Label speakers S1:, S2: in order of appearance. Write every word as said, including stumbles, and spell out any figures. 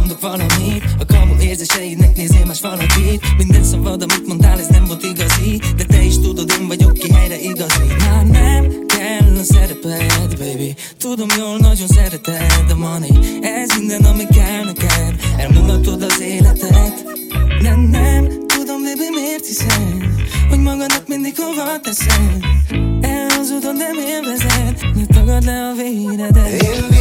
S1: mondok valamit, a kamu érzéseidnek nézzél más valakit. Minden szavad, amit mondtál, ez nem volt igazi, de te is tudod, én vagyok ki helyre igazi. Már nem kell a szereped, baby, tudom jól, nagyon szereted a money. Ez minden, ami kell neked, elmulatod az életet. Nem, nem, tudom, baby, miért hiszed, hogy magadnak mindig hova teszed. Elhazudod, nem élvezed, ne tagadd le a véredet.